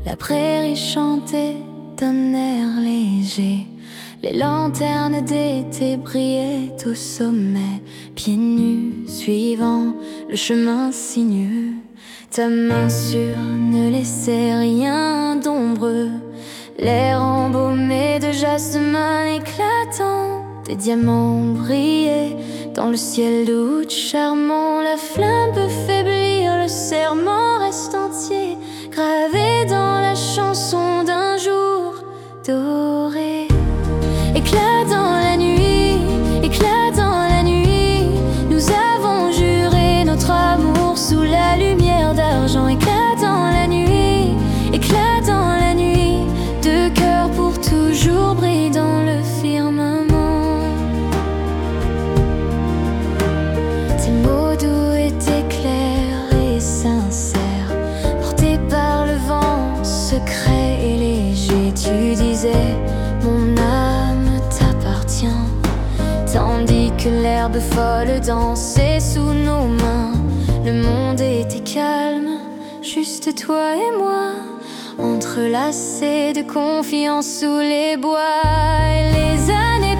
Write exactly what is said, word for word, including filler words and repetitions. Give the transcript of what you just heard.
La prairie chantait d'un air léger. Les lanternes d'été brillaient au sommet, pieds nus, suivant le chemin sinueux. Ta main sûre ne laissait rien d'ombreux. L'air embaumé de jasmin éclatant, des diamants brillaient dans le ciel d'août charmant. La flamme peut faiblir, le serment reste entier, gravé dans la chanson d'un jour doré. Éclat dans la nuit, éclat dans la nuit, nous avons juré notre amour sous la lumière d'argent. Éclat dans la nuit, éclat dans la nuit, deux cœurs pour toujours brillent dans le firmament. Tes mots doux étaient clairs et sincères, portés par le vent secret et léger. Tu disais mon âme t'appartient, tandis que l'herbe folle dansait sous nos mains. Le monde était calme, juste toi et moi, entrelacés de confiance sous les bois. Et les années